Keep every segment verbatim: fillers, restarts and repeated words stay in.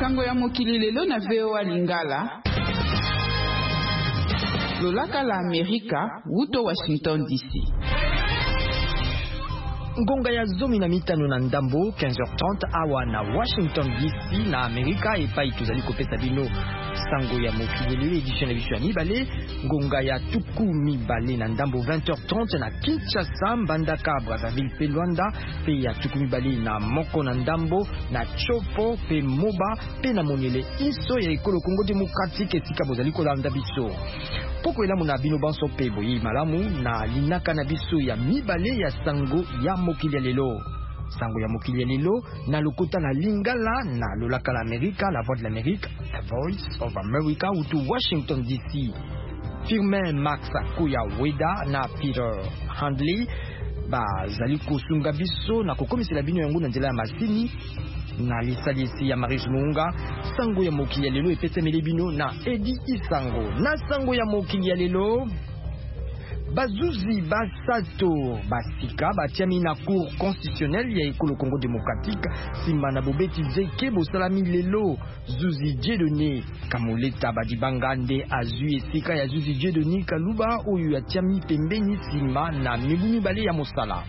Sango ya mokili lelo na V O A Lingala. Lolaka la Amerika, wuto Washington D C. Ngonga ya zomi na mitano na ndambo quinze heures trente awa na Washington D C na Amerika epai tozali kopesa bino sango ya mokili lelo edition na biso ya mibale. Ngonga ya tuku mibale na ndambo vingt heures trente na Kinshasa, Mbandaka, Brazzaville pe Luanda, pe ya tuku mibale na moko na ndambo na Chopo pe Moba pe na Monyele iso ya ekolo Congo Démocratique esika bozali kolanda biso. Poko elamu na bino banso pe boyi malamu na linaka na biso ya mibale ya sango ya mokili ya lelo. Sango ya mokili ya lelo na lokota na Lingala na lolaka la Amerika, la voix de l'Amérique, the voice of America ou to Washington D C. Firmin Max Kuya Weda na Peter Handley bazali kosunga biso na kokomisela bino yango na nzela ya masini na lisalisi ya Marius Munga. Sango ya mokili ya lelo epesemeli bino na Edi Isango. Na sango ya mokili ya lelo bazuzi basato basika batiami na cour constitutionnelle ya ekolo Congo Démocratique simba na bobeti zeke bosalami lelo. Zuzi Dieudonné Kamoleta badibangande azui esika ya Zuzi Dieudonné Kaluba oyo atiami pembeni simba na mibu mibale ya mosala.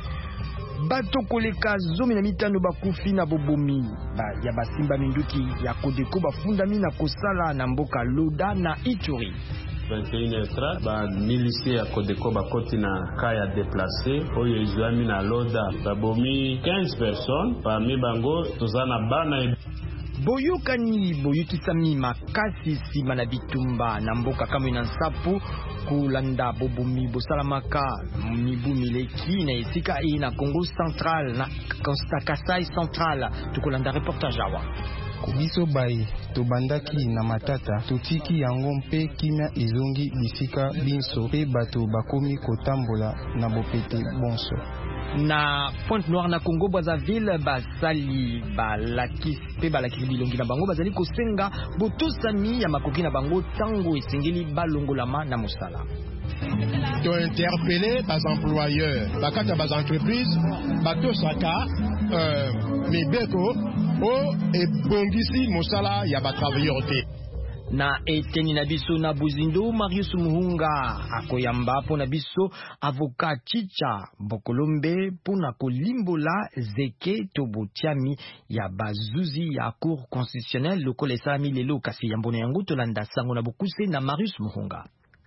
Bato koleka zomi na mitano bakufi na bobomi ba ya basimba minduki ya Kodeko bafundami na kosala na mboka Loda na Ituri. vingt et une heures trente ba milicie ya Kodeko bakoti na kaya déplacé oyo ezwami na Loda babomi quinze personnes parmi bango tozana bana. Boyokani boyutisami makasi sima na bitumba na mboka kamwe na nsapu kulanda bobomi bosalamaka mibu mileki na esika e na Congo Central na Kasai Central. Tukolanda reportage awa. Kubiso bai tobandaki na matata totiki yango mpe kimia ezongi bisika binso pe bato bakomi kotambola na bopete bonso. Na Pointe Noire na Congo Brazzaville basali balakisi pe balakisi bilongi na bango bazali kosenga botosami ya makoki na bango tango esengeli balongolama na mosala. To interpeller bas employeurs bakata bas entreprises batosaka euh, mibeko o ebongisi mosala ya ba travailleurs te. Na eteni na biso na Buzindo Marius Muhunga akoyamba po na biso avocat Chicha Bokolombe pona kolimbola zeke to botiami ya bazuzi ya cour constitutionnelle lokola esami lelo kasi yambona yango tolanda sango na bokuse na Marius Muhunga.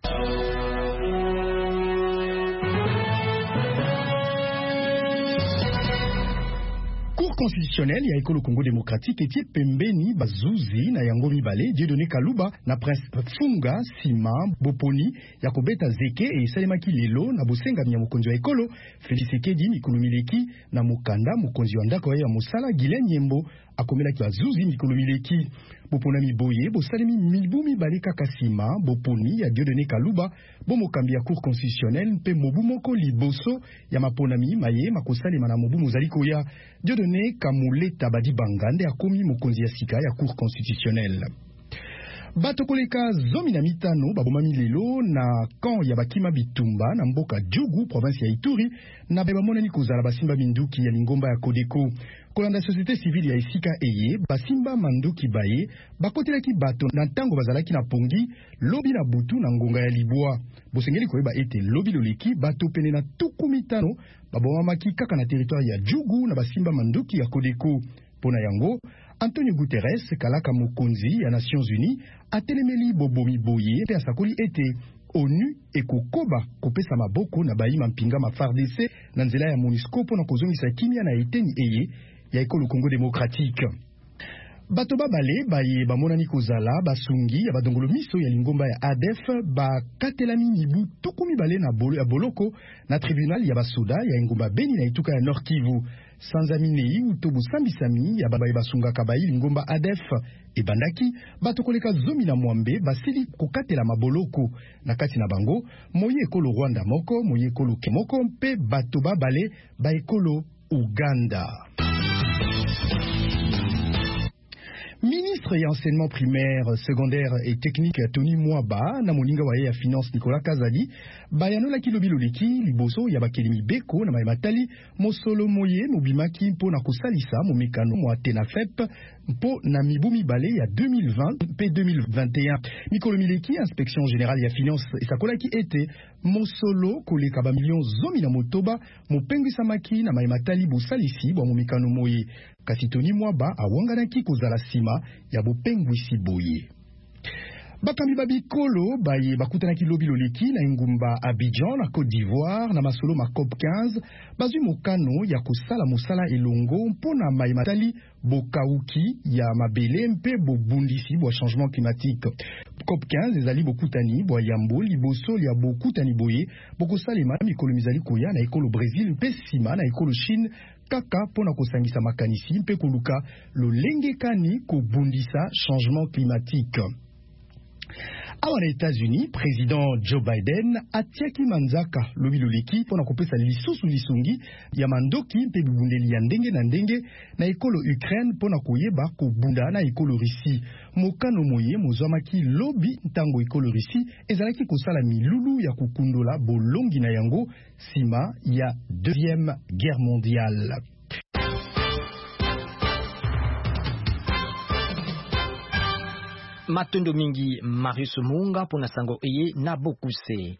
Constitutionnel ya ekolo Congo Démocratique etie pembeni bazuzi na yango mibale Dieudonné Kaluba na Prince Funga Sima Boponi ya kobeta zeke e esalemaki lelo na bosenga ya mokonzi wa ekolo Félix Tshisekedi mikolo mileki na mokanda mokonzi wa ndako ya mosala Guilain Nyembo akomelaki bazuzi mikolo mileki. Bopona miboye bosalemi mibu mibale kaka sima Boponi ya Dieudonné Kaluba bomokambi ya cour constitutionnelle mpe mobu moko liboso ya maponami maye makosalema na mobu mozali koya. Dieudonné Kamoleta badibangande akomi mokonzi ya sika ya cour constitutionnelle. Bato koleka zomi na mitano babomami lelo na camp ya bakima bitumba na mboka Djougou province ya Ituri na bamonani kozala basimba minduki ya lingomba ya Kodeko. Kolanda société civile ya esika eye basimba manduki baye bakotelaki bato na ntango bazalaki na pongi lobi na butu na ngonga ya libwa. Bosengeli koyeba ete lobi loleki bato pene na tuku mitano babomamaki kaka na territoire ya Djougou na basimba manduki ya Kodeko. Pona yango Antonio Guterres kalaka mokonzi ya Nations Unies atelemeli bobomi boye pe asakoli ete ONU ekokoba kopesa maboko na bayima mpinga ma F A R D C na nzela ya MONUSCO pona kozongisa kimia na eteni eye ya ekolo Congo Démocratique. Bato babale baye bamonani kozala basungi ya badongolo miso ya lingomba ya A D F bakatelami mibu tuku mibale na bolo ya boloko na tribunal ya basoda ya ngomba Beni na etuka ya Nord Kivu. Sanzaminei utobu sambisami ya babaye basunga kabayi lingomba A D F ebandaki bato koleka zomi na mwambe basili kokatela maboloko na kati na bango moye ekolo Rwanda moko moye ekolo Kemoko mpe bato babale ba ekolo Uganda. Ministre ya enseignement primaire, secondaire et technique Tony Mwaba na moninga wa ya finance Nicolas Kazadi bayanola kilobi loleki liboso ya bakelimi beko na mayematali mosolo moye mobimaki mpo na kosalisa momekano mwa tenafep mpo na mibu mibale ya deux mille vingt pe deux mille vingt et un. Mikolo Mileki, inspection générale ya finance esakolaki ete mosolo koleka ba million zomi na motoba mopengisamaki na maimatali bosalisi bwa momikano moye. Kasi Tony Mwaba awanganaki kozala sima ya bopengwisi boye. Bakambi babikolo baye bakutanaki lobi loleki na ingumba Abidjan na Côte d'Ivoire na masolo ma COP quinze bazwi mokano ya kosala mosala elongo mpona maimatali bokauki ya mabele mpe bobundisi bwa changement climatique. COP quinze ezali bokutani bwa yambo liboso ya bokutani boye bokosalema mikolo mizali koya na ekolo Brésil mpe sima na ekolo Chine kaka pona kosangisa makanisi mpe koluka lolenge kani kobundisa changement climatique. Awa na États-Unis, président Joe Biden atiaki manzaka lobi loleki pona kopesa lisusu lisungi ya mandoki mpe bibundeli ya ndenge na ndenge na ekolo Ukraine pona koyeba kobunda na ekolo Russie. Mokano moye mozwamaki lobi ntango ekolo Russie ezalaki kosala milulu ya kukundola bolongi na yango sima ya deuxième guerre mondiale. Matondo mingi Marius Munga pona sango eye na bokuse.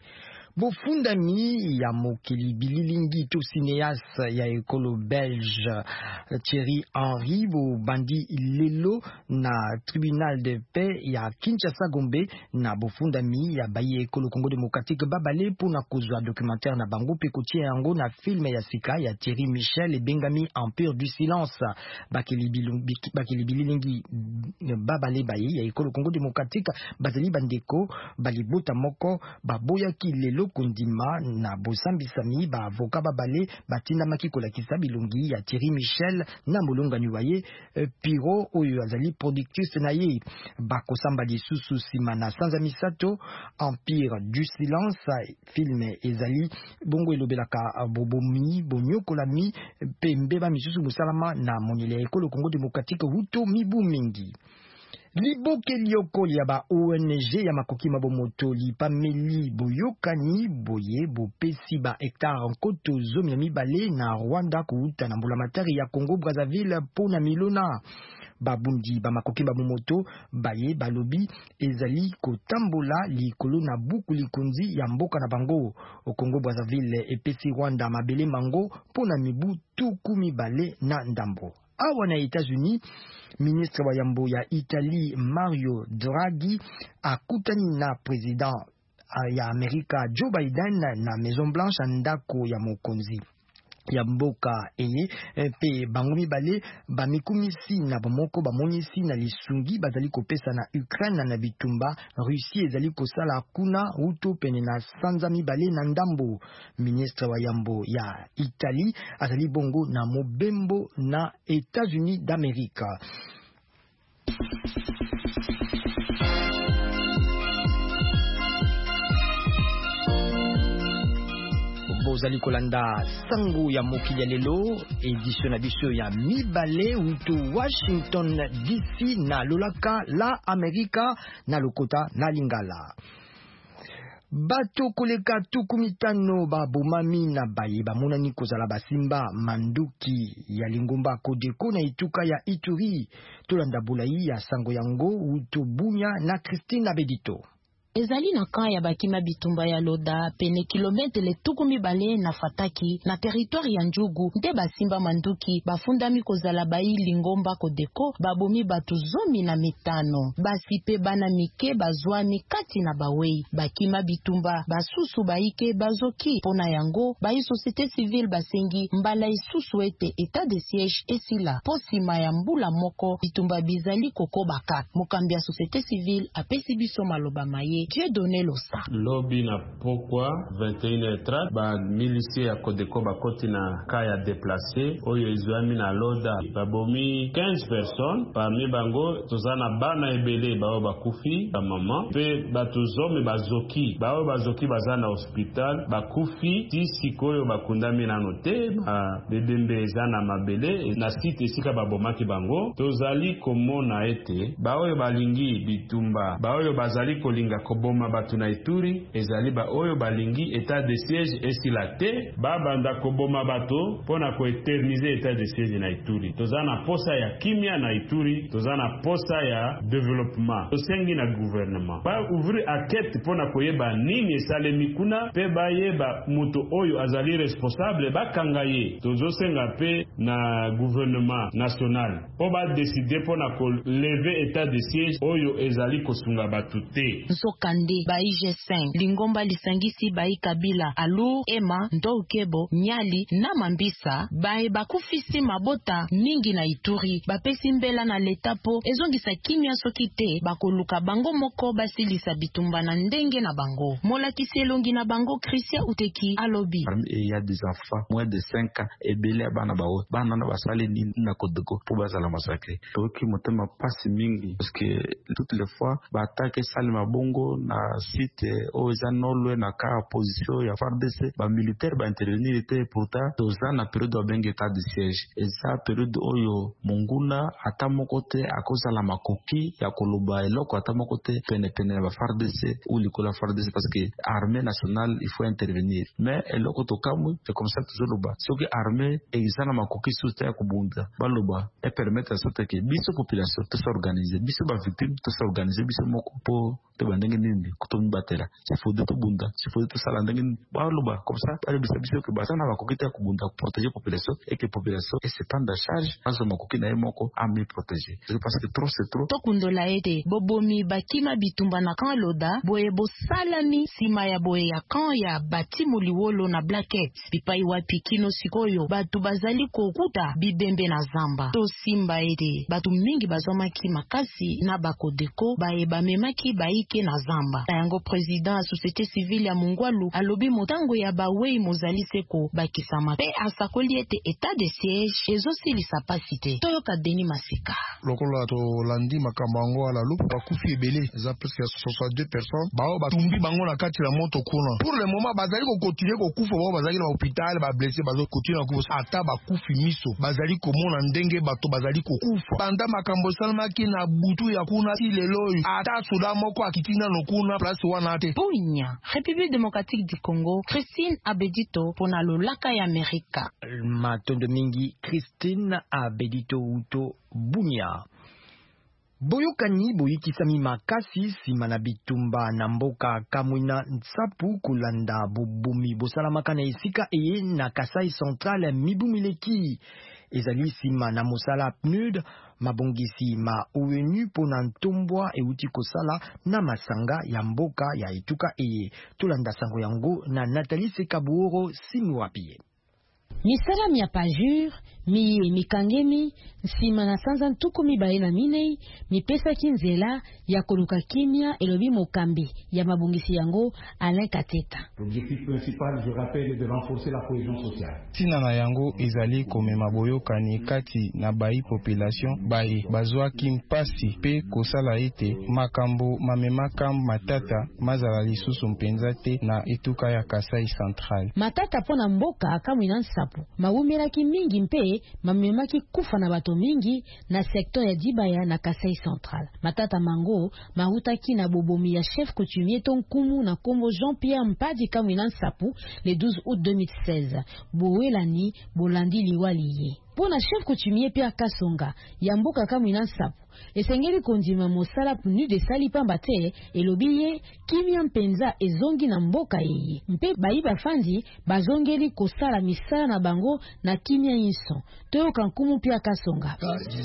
Bofundami ya mokili bililingi to cinéas ya ekolo belge Thierry Henry bo bandi lelo na tribunal de paix ya Kinshasa Gombe na bofundami ya baye ekolo Congo démocratique babale pona kozwa documentaire na bango pe kotie yango na film ya sika ya Thierry Michel et Bengami Empire du silence bakeli bililingi babale baye ya ekolo Congo démocratique bazali bandeko balibota moko baboyaki lelo kundima na bosambisami ba avoka babale batina maki kolakisa bilongi ya Thierry Michel na molonga niwaye e, Piro oyo azali productrice na ye bakosamba lisusu sima na sanza misato Empire du silence film ezali bongo elobelaka bobomi bonyokolami pembe ba misusu musalama na monele ekolo Congo démocratique huto mibu mingi. Liboke liokoli ya ba O N G ya makoki mabomoto li pameli boyokani boye bopesi ba hectare nkoto zomi na mibale na Rwanda kuuta na mbulamatari ya Congo Brazzaville pona milona. Babundi ba makoki mabomoto baye balobi ezali kotambola likolo na buku likonzi ya mboka na bango. O Congo Brazzaville epesi Rwanda mabele mango pona mibu tuku mibale na ndambo. Awa na États-Unis, ministre wa yambo ya Italie Mario Draghi akutani na président ya Amerika Joe Biden na Maison Blanche ndako ya mokonzi ya mboka eye pe bango mibale bamikumisi na bomoko bamonisi na lisungi bazali kopesa na Ukraine na bitumba Russie ezali kosala kuna uto pene na sanza mibale na ndambo. Ministre wa yambo ya Italie azali bongo na mobembo na États-Unis d'Amérique. Bozali kolanda sango ya mokili ya lelo edition na biso ya mibale uto Washington D C na lolaka la Amerika na lokota na lingala. Bato koleka tuku mitano ba bomami na baye bamonani kozala basimba manduki ya lingomba Kodeko na ituka ya Ituri. Tolanda bulayi ya sango yango uto Bunya na Christine Abedito. Ezali na kan ya bakima bitumba ya Loda pene kilometre tuku mibale na Fataki na territoire ya Njugu nde basimba manduki bafundami kozala bayi lingomba Kodeko babomi batu zomi na mitano basi pe bana mike bazwani kati na bawei bakima bitumba basusu baike bazoki pona yango bayi société civile basengi mbala isusu ete état de siège esila posima ya mbula moko bitumba bizali kokobaka mokambi ya société civile apesi biso maloba maye Dieu donné losa. Lobby na pokwa vingt et une heures trente ba milicie ya Kodeko bakoti na kaya déplacé oyo ezwami na Loda babomi quinze personnes parmi bango tozana bana ebele bao bakufi ba maman pe batuzome bazoki bao bazoki bazana hospital bakufi ti sikoyo bakundami na note ba bebembe ezana mabele na site sika babomaki bango tozali komona ete bao balingi bitumba bao bazali kolinga koboma batu na Ituri ezali ba oyo balingi état de siège esila te babanda koboma bato pona ko éterniser état de siège na Ituri. Tozana posa ya kimia na Ituri, tozana posa ya développement. Tosengi na gouvernement ba ouvrir enquête pona koyeba nini esalemi kuna pe bayeba mutu oyo azali responsable bakanga ye. Tozosenga pe na gouvernement national po ba décider pona ko lever état de siège oyo ezali kosunga batu te. Nsokande ba I G cinq Lingomba lisangisi ba Kabila Alu Ema Ndokebo Nyali na Mambisa bae bakufisi mabota mingi na Ituri bapesi mbela na leta po ezongisa kimia soki te bakoluka bango moko basilisa bitumba na ndenge na bango. Molakisi elongi na bango Christian Uteki alobi. Il y a des enfants moins de cinq ans et bele bana bawo bana na basali ni na kodeko po bazala massacre. Toki motema pasi mingi parce que toutes les fois ba attaque sali mabongo na site o zanolwe na ka position ya F A R D C ba militaire ba intervenir était pourtant tozana période de bengue état de siège et ça période oyo munguna ata mokote akoza la makoki ya koloba eloko ata mokote pene pene ba F A R D C ou likola F A R D C parce que armée nationale il faut intervenir mais eloko to kamu c'est comme ça toujours loba ce que armée exana makoki soutien ya kubunda baloba et permettre ça que biso population to s'organiser biso ba victime to s'organiser biso moko po te bandenge nini kutomi batela c'est faut de to bunda c'est faut de to sala ndenge baloba comme ça ale biso biso que basana makoki ta kubunda protéger population et que population et se prendre en charge azo makoki na moko a me protéger parce que trop c'est trop to kundola ete bobomi bakima bitumba na kan loda boye bo salami sima ya boye ya kan ya bati muliwolo na blacket pipai wapi kino sikoyo batu bazali kokuta bibembe na zamba to simba ete batu mingi bazomaki makasi na bakodeko baye bamemaki baike na zamba yango président ya société civile ya Mungwalu alobi motango ya bawei mozali seko bakisama pe asakoli ete état de siège ezosilisa pasite toyoka Deni Masika lokola to landi makambango ala lupu bakufi ebele eza presque soixante-deux personnes bao batumbi bango na kati la moto kuna pour le moment bazali ko continuer ko kufa bao bazali na hôpital ba blessé bazo continuer ko kufa ata bakufi miso bazali komona ndenge bato bazali ko kufa banda makambo salmaki na butu ya kuna ti lelo ata suda moko akitina no kuna place wana te Bunya République démocratique du Congo Christine Abedito pona lolaka ya Amerika matondo mingi Christine Abedito uto Bunya boyokani boyikisami makasi sima na bitumba na mboka Kamwina Nsapu kulanda bobumi bosalamaka na esika eye na Kasai Central mibumileki ezali sima na mosala P N U D mabongisi ma O N U pona ntombwa euti kosala na masanga ya mboka ya etuka eye tolanda sango yango na Nathalie Sekabuoro Simuapie. Misala mia pajure, miye mikangemi, nsima na sanza ntuku mibaye na minei, mipesa kinzela ya koluka kimia elobi mokambi ya mabungisi yango Alain Kateta. L'objectif principal, je rappelle, est de renforcer la cohésion sociale. Tina na yango ezali komema boyokani kati na bayi population baye bazwa kimpasi pe kosala ete makambo mamemaka matata mazala lisusu mpenza te na etuka ya Kasai Central. Matata pona mboka Kamwina Nsapu mawumelaki mingi mpe mamemaki kufa na bato mingi na secteur ya Dibaya na Kasai Central. Matata mango mahutaki na bobomi ya chef coutumier Tonkumu na kombo Jean-Pierre Mpadi Kamwina Nsapu le douze août deux mille seize. Bowelani bolandi liwaliye. Pona chef coutumier Pierre Kasonga ya mboka Kamwina Nsapu esengeli kondima mosala P N U D esali pamba te elobiye kimia mpenza ezongi na mboka yeye mpe bayi bafandi bazongeli kosala misala na bango na kimia inso toyoka nkumu Pierre Kasonga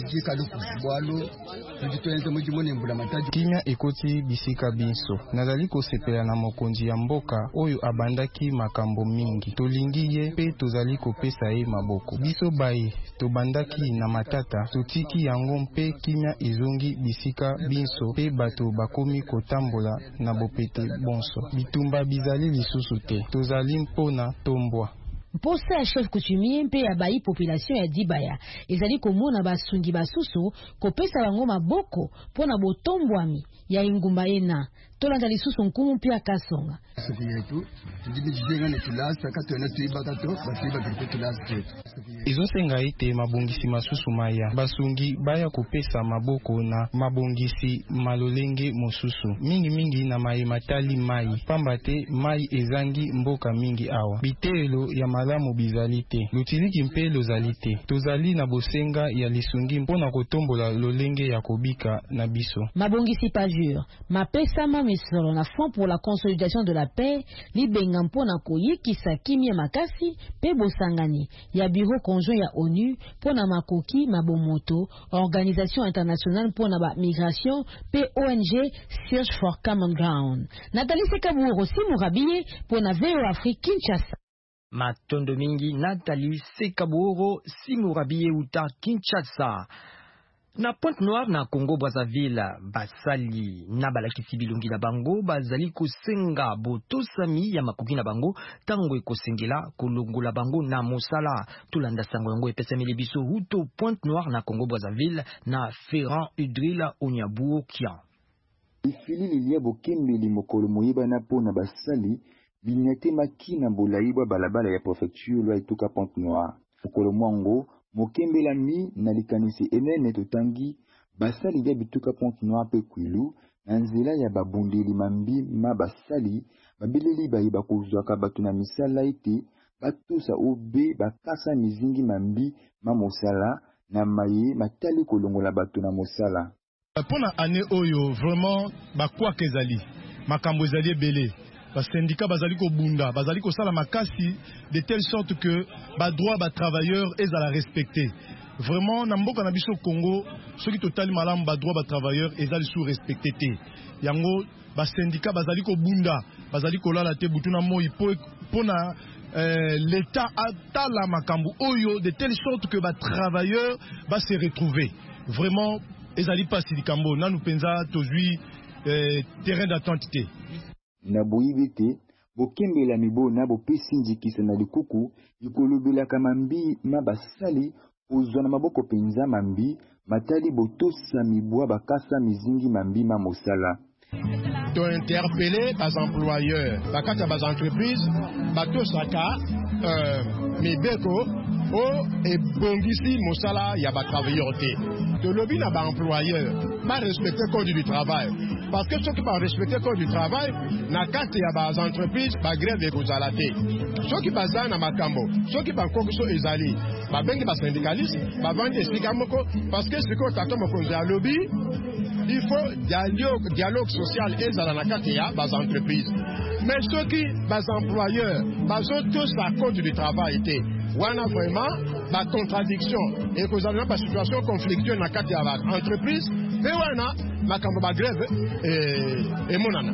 kimia ekoti bisika binso nazali kosepela na mokonzi ya mboka oyo abandaki makambo mingi tolingi ye pe tozali kopesa ye maboko biso baye tobandaki na matata totiki yango mpe kimia ezongi bisika binso pe bato bakomi kotambola na bopete bonso bitumba bizali lisusu te tozali mpona tombwa mposa ya chef coutumier mpe ya bayi population ya Dibaya ezali komona basungi basusu kopesa bango maboko pona botombwami ya ingumba ena tolanda lisusu nkumu pia kasonga. Ezosenga ete mabongisi masusu maya basungi baya kopesa maboko na mabongisi malolenge mosusu mingi mingi na mai matali mai pamba te mai ezangi mboka mingi awa bitelo ya malamu bizali te lutiliki mpe lozali te tozali na bosenga ya lisungi mpona kotombola lolenge ya kobika na biso. Mabongisi pajure mapesa mamisolo na Fonds pour la consolidation de la paix libenga mpona koyikisa kimia makasi pe bosangani ya bureau conjoint ya ONU pona makoki mabomoto organisation internationale pona ba migration pe O N G Search for Common Ground. Nathalie Sekaburo Simurabiye pona V O Afrique Kinshasa. Matondo mingi Nathalie Sekaburo Simurabiye uta Kinshasa. Na Pointe Noire na Congo Brazzaville basali na balakisi bilungi na bango bazali kosenga botosami ya makoki na bango tango ekosengela kolongola bango na mosala tulanda sango yango epesameli biso huto Pointe Noire na Congo Brazzaville na Ferrand Udril Onyabuo Kian. Ifili lilia bokembeli mokolo moyeba na pona basali binyate makina bolaibwa balabala ya préfecture lwa etuka Pointe Noire mokolo mwango mokembela mi na likanisi enene totangi basali ya bituka Pointe Noire pe kwilu na nzela ya babundeli mambi ma basali babeleli bayiba kozwaka bato na misala ete batusa obe bakasa mizingi mambi ma mosala na maye matali kolongola bato na mosala. Pona ane oyo vraiment bakwa kezali makambo ezali ebele ba syndicat bazali ko bunda bazali ko sala makasi de telle sorte que ba droit ba travailleurs ezala respecté. Vraiment na mboka na biso Congo soki totali malamu ba droit ba travailleurs ezali sous respecté te. Yango ba syndicat bazali ko bunda bazali ko lala te butuna moi po pona euh, l'état atala makambo oyo de telle sorte que ba travailleurs va se retrouver. Vraiment ezali pasi likambo nanu penza tozui euh, terrain d'attente te. Na boyibete bokembela mibo na bopesi njikisa na likuku ikolobela kamambi mabasali ozwana maboko penza mambi matali botosa mibwa bakasa mizingi mambi ma mosala. To interpeller bas employeurs bakata bas entreprises batosaka euh, mibeko o ebongisi mosala ya ba travailleurs te. De lobby na ba employeur pas respecter code du travail parce que ceux qui pas respecter code du travail na kate ya ba entreprise ba grève de kozalate ceux qui bazana na makambo ceux qui ba kokiso ezali ba bengi ba syndicaliste ba vendre esika moko parce que ce que tato moko ya lobby il faut dialogue dialogue social ezala na kate ya ba entreprise mais ceux qui ba employeurs ba tous à code du travail te wana vraiment ba contradiction et kozala ba situation conflictuelle na kate ya ba entreprise pe wana makambo ba grève et et monana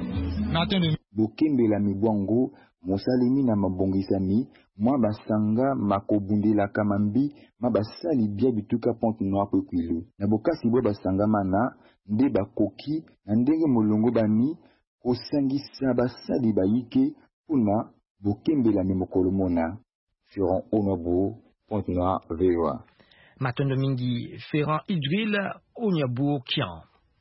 bokembela mibwango mosalemi na mabongisami mwa basanga makobundela kamambi mabasali bia bituka Pointe Noire pe kwilu na bokasi bo basanga mana nde bakoki na ndenge molongo bani kosangisa basali bayike puna bokembela mimokolo mona. Ferrand Onyabuo Pointe Noire V O A. Matondo mingi Ferrand Udril Onyabuo Kian.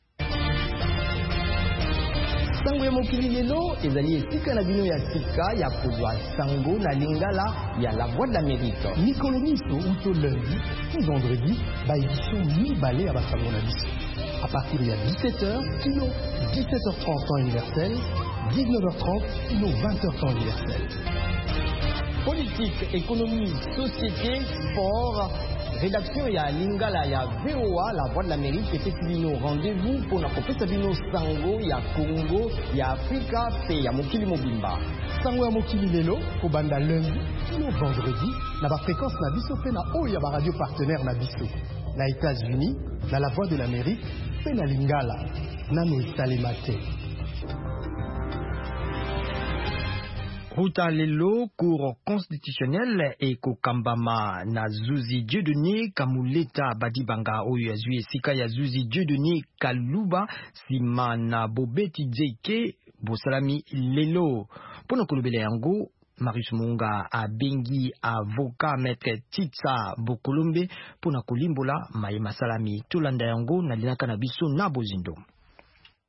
Sango ya mokili lelo ezali esika na bino ya sika ya kozwa sango na lingala ya La Voix de l'Amérique. Mikolo miso uto lundi puis vendredi ba édition mibale ya basango na biso. À partir de dix-sept heures, kilo dix-sept heures trente temps universel, dix-neuf heures trente, kilo vingt heures temps universel. Politique, économie, société, sport, rédaction ya lingala ya V O A, La Voix de l'Amérique, et bino rendez-vous pour la kopesa bino sango ya Congo, ya Afrika, pe ya mokili mobimba. Sango ya mokili lelo, ko banda lundi, kino vendredi, na ba fréquence na biso pe na oyo ya ba radio partenaire na biso. Na États-Unis, na La Voix de l'Amérique, pe na lingala, nano esalemate. Ruta lelo cour constitutionnel et kokambama na Zuzi Dieudonné Kamuleta Badibanga oyo yazui esika ya Zuzi Dieudonné Kaluba sima na Bobeti Dzeke bosalami lelo pona kolobela yango Marius Munga abengi avocat maître Titsa Bokolombe pona kolimbola maye masalami tolanda yango na linaka na biso na bozindo.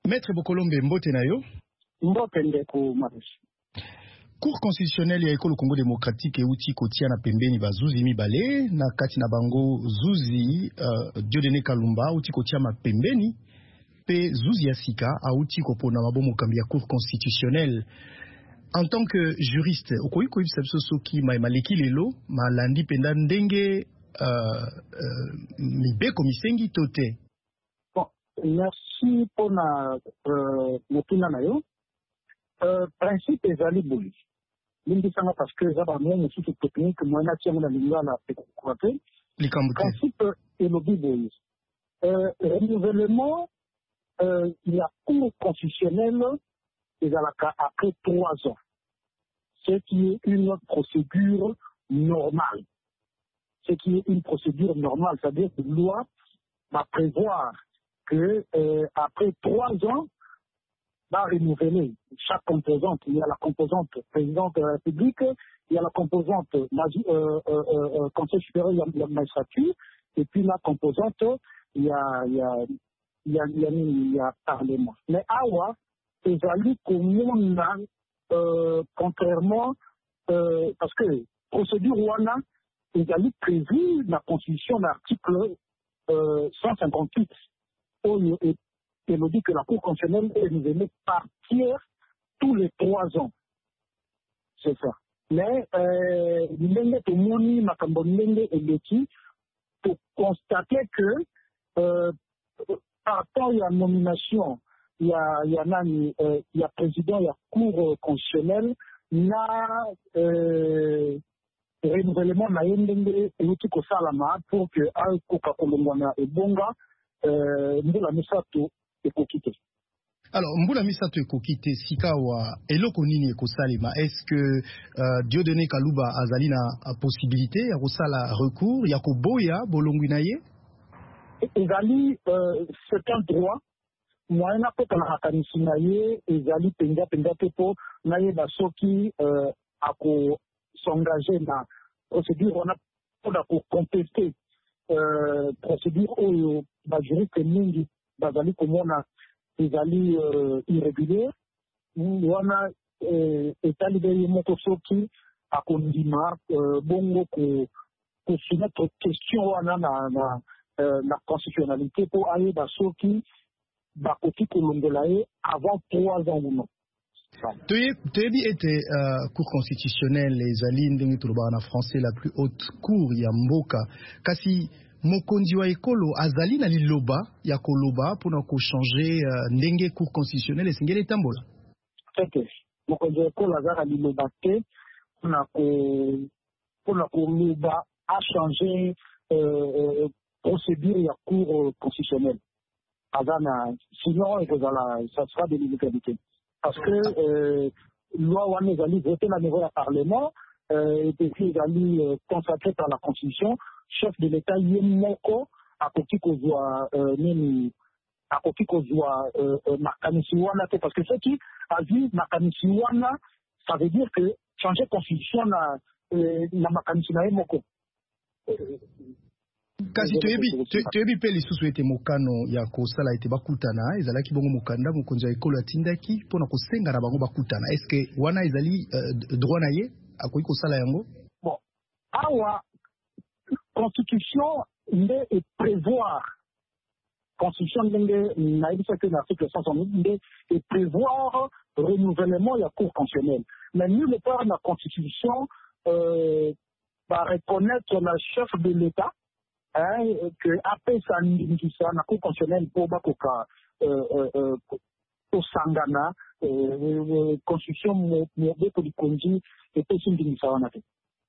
Maître Bokolombe Mbote nayo. Mbote ndeko Marish. Cour constitutionnelle ya ekolo Congo démocratique euti kotia na pembeni ba Zuzi mibale na kati na bango Zuzi uh, Dieudonné Kalumba uti kotia ma pembeni pe Zuzi Asika auti kopona mabomo kambi ya Cour constitutionnelle. En tant que juriste, okoyi ko ibisa biso soki ma maleki lelo malandi penda ndenge euh euh mibeko misengi tote. Bon, merci pour na euh motuna nayo. Euh principe ezali boli. L'indisanga parce que ça va bien aussi toute technique moi na tia na lingua na pécoté. Principe est le boli. Euh renouvellement euh il y a cour constitutionnelle après trois ans. Ce qui est une procédure normale. Ce qui est une procédure normale, c'est-à-dire que la loi va prévoir que euh, après trois ans, va renouveler chaque composante. Il y a la composante présidente de la République, il y a la composante euh, euh, euh, Conseil supérieur de la magistrature, et puis la composante, il y a, il y a, il y a, il y a, il y a Parlement. Mais Awa, c'est valide comme euh, contrairement, euh, parce que procédure Wana est prévue dans la Constitution, l'article euh, cent cinquante-huit, où il nous dit que la Cour constitutionnelle est renouvelée par tiers tous les trois ans. C'est ça. Mais, euh, pour constater que, euh, par rapport à la nomination, il y a, il y a, euh, il y a président, il y a cour constitutionnelle, il y a euh, renouvellement na yendenge euti ko salama pour que al koka kolongwana e bonga euh mbula misato ekokite. Alors mbula misato ekokite sikawa eloko nini ekosalema, est-ce que euh, Dieudonné Kalumba azali na possibilité ya kosala recours ya koboya bolongwi na ye? Ezali euh, c'est un droit moyen na ko na hakanisi na ye ezali penga penga tepo na ye basoki euh, ako s'engager na procédure on a pour contester euh, procédure où ba juriste mingi bazali komona ezali euh, irrégulier wana etali be moko soki akondima euh, bongo ko ko soumettre question wana na na euh, la constitutionnalité pour aller basoki bakoki kolongola ye avant trois ans ou non. Toyebi était euh, cour constitutionnelle ezali ndenge toloba na français la plus haute cour ya mboka kasi mokonzi wa ekolo azali na liloba ya koloba pona ko changer uh, ndenge cour constitutionnelle esengeli tambola. Okay. Mokonzi wa ekolo azala liloba te pona ko pona ko loba a changer euh, procédure ya cour constitutionnelle. Azana sinon ça sera de l'illégalité. Parce que euh, loi wana ezali voté na niveau ya parlement euh, et puis ezali euh, consacré par la constitution, chef de l'état ye moko akoki kozwa euh, nini akoki kozwa euh, euh, makanisi wana te, parce que ce qui a vu makanisi wana ça veut dire que changer constitution na euh, na makanisi na ye moko euh, kasi toyebi toyebi pe lisusu ete mokano ya kosala ete bakutana ezalaki bongo mokanda mokonzi ya ekolo atindaki mpona kosenga na bango bakutana. Est-ce que wana ezali uh, droit na ye akoki kosala yango? Bon, awa constitution nde e prévoir constitution ndenge nayebisa ke na article cent soixante nde e prévoir renouvellement ya cour constitutionnelle, mais nulle part na constitution euh, va reconnaître la chef de l'état hein, que après ça n'indisa na cour constitutionnelle pour bakoka euh euh pour sangana euh constitution mo beko dikonji et puis n'indisa wana te.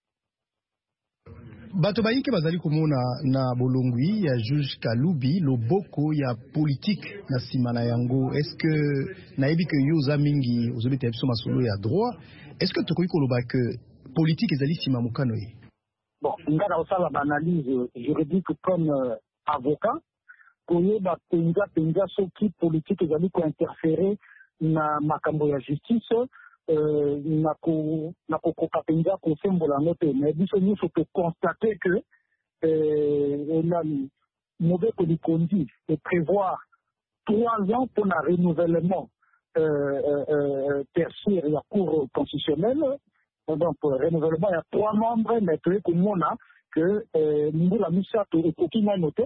Bato bayike bazali komona na bolongwi ya juge Kalubi loboko ya politique na simana yango. Est-ce que nayebi que yoza mingi ozobeta biso masolo ya droit, est-ce que tokoki koloba que politique ezali sima mokano ye? Bon, ngara osala analyse juridique comme euh, avocat koyeba penza penza soki politique ezali ko interférer na makambo ya justice euh, na ko na ko kokapenza ko sembola ngote, mais biso nyuso peut constater que euh, on a mauvais politique et prévoir trois ans pour un renouvellement euh, euh, tertiaire et à cour constitutionnelle. Donc, pour le renouvellement, il y a trois membres, mais que nous avons que nous avons mis ça pour aucune noté.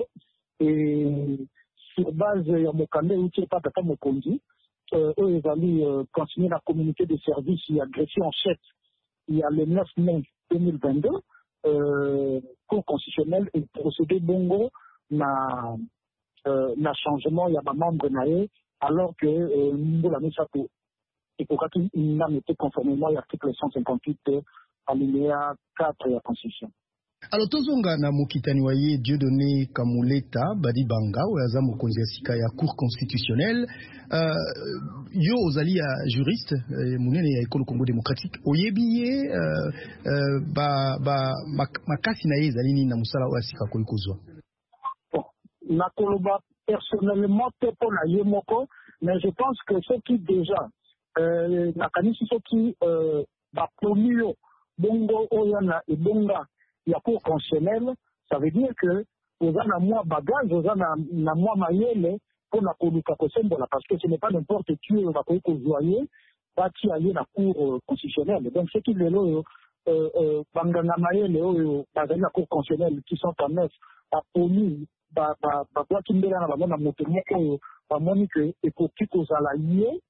Et sur base de Mokande, où tu n'es pas d'accord, Mokondi, eux, ils vont continuer à communiquer des services. Il y a greffier en chef. Il y a le neuf mai deux mille vingt-deux, euh, cour constitutionnelle et procédé bongo na euh, na changement, il y a des membres naïe, alors que euh, nous l'avons mis ça pour et pour qu'il n'a été conformément à l'article cent cinquante-huit alinéa quatre de la Constitution. Alors tozonga na mokitani waye Dieudonné Kamuleta Badi Banga oyaza mokonzi sika ya cour constitutionnelle euh, yo ozali ya juriste euh, munene ya école Congo démocratique oyebiye euh, euh, ba ba makasi na ye ezali ni na musala oya sika kolikozwa. Bon, na koloba personnellement te pona ye moko, mais je pense que ceux qui déjà euh, na kanisi ceux qui euh, ba promio bongo oyana et bonga il y a cour constitutionnelle, ça veut dire que vous avez un mois bagage, vous avez un mois maïele pour la politique parce que ce n'est pas n'importe qui qui va pouvoir jouer, va qui aller la cour constitutionnelle. Donc ce qui est là, banganga maïele, la cour constitutionnelle qui sont en neuf, à poli, bah bah bah quoi qui me donne la bonne moto, bah monique et pour qui cause à la liée.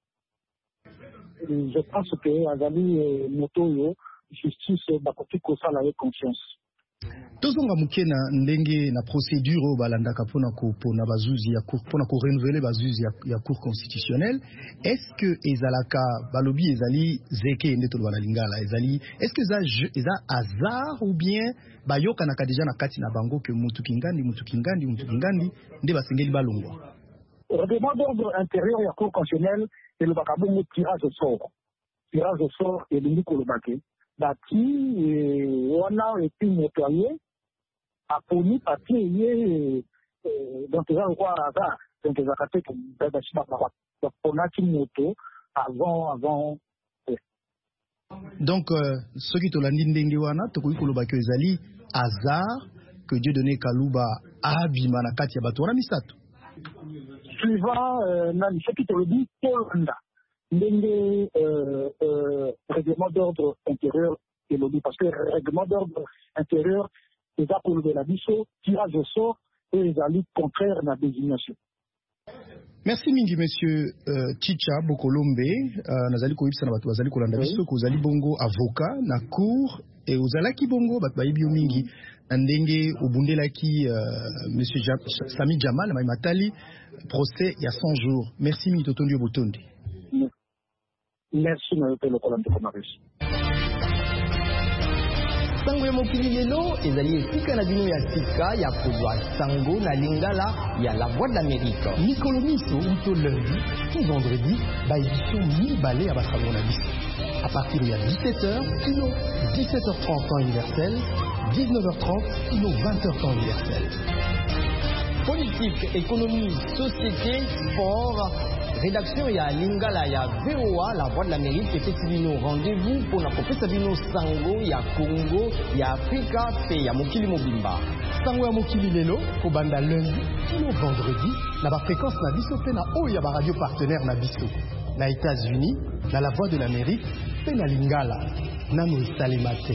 Je pense que Azali moto justice bah pour qui cause à la conscience. Tozonga mukena ndenge na procédure balandaka pona ko pona bazuzi ya cour pona ko renouveler bazuzi ya, ya cour constitutionnelle. Est-ce que ezalaka balobi ezali zeke ndeto bana lingala ezali est-ce que ça eza hasard ou bien bayoka na déjà na kati na bango que mutu kingandi mutu kingandi mutu kingandi nde basengeli balongwa. Règlement d'ordre intérieur ya cour constitutionnelle et le bakabongo tirage au sort. Tirage au sort et le miko le baké. Bati wana et puis nettoyer a poni papier donc ça quoi ça donc ça fait que basi ba ba ponaki moto avant avant donc ce qui to landi ndenge wana to kuiko lobaki ezali hasard que Dieudonné Kaluba abima na kati ya bato wana misato suivant na ce qui te le dit Polanda ndenge euh, euh, règlement d'ordre intérieur et lobby parce que règlement d'ordre intérieur c'est ça pour le labisso tirage au sort et les alliés contraires à la désignation. Merci mingi monsieur euh, Chicha Bokolombe euh, nazali ko ibisa na bato bazali kolanda biso ko zali bongo avocat na cour et ozalaki bongo bato bayibi mingi ndenge obundelaki euh, monsieur ja Sami Jamal Matali procès il y a cent jours. Merci mingi totondi botondi. Merci na yote lokola ndeko Maris. Sango ya mokili lelo ezali esika na bino ya sika ya kozwa sango na lingala ya la voix de l'Amérique. Mikolo miso uto lundi tout vendredi ba édition mibale ya basango na biso. À partir de dix-sept heures, kino dix-sept heures trente temps universel, dix-neuf heures trente, kino vingt heures temps universel. Politique, économie, société, sport. Rédaction ya lingala ya V O A, la voix de l'Amérique, et c'est nos rendez-vous pour la copie Sabino Sango, ya Congo, ya Africa, et ya Mokili Mobimba. Sango ya Mokili Lelo, ko banda lundi, kino vendredi, na ba fréquence na biso pe na o ya ba radio partenaire na biso. Na États-Unis, na la voix de l'Amérique, pe na lingala, na no salemate.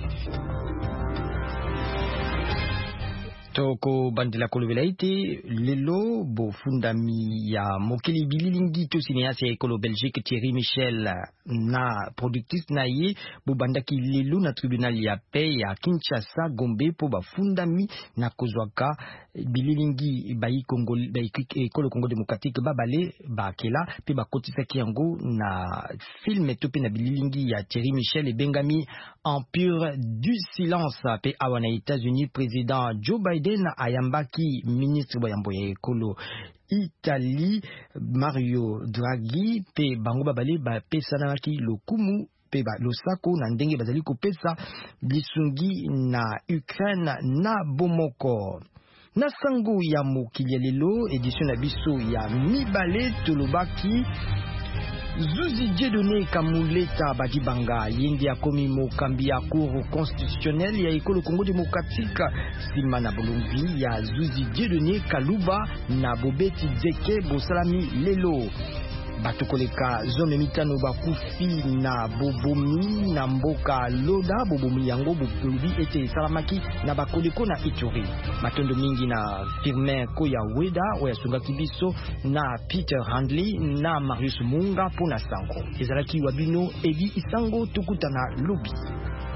Toko bandila kolobela ite lelo bo fundami ya mokili bililingi to cinéaste ya ekolo Belgique Thierry Michel na productrice na ye bo bandaki lelo na tribunal ya paix ya Kinshasa Gombe po ba fundami na kozwaka bililingi bayi Congo bayi ekolo Congo démocratique babale ba kela pe ba kotisaki yango na film to pe na bililingi ya Thierry Michel et Bengami Empire du silence pe awana États-Unis président Joe Biden ayambaki ministre boyambo ya ekolo Italie Mario Draghi pe bango babale ba pesanaki lokumu pe ba losako na ndenge bazali kopesa bisungi na Ukraine na bomoko. Na sango ya mokili lelo édition na biso ya mibale tolobaki Zuzi Dieudonné Kamuleta Badibanga yende akomi mokambi ya cour constitutionnel ya ekolo Congo démocratique sima na bolumbi ya Zuzi Dieudonné Kaluba na Bobeti Dzeke bosalami lelo. Bato koleka zone mitano bakufi na bobomi na mboka Loda. Bobomi yango bolubi ete salamaki na bakodeko na Ituri. Matondo mingi na Firmin Koya Weda oya sungaki biso na Peter Handley na Marius Munga pona sango. Ezalaki wabino Edi Isango tukutana lobi.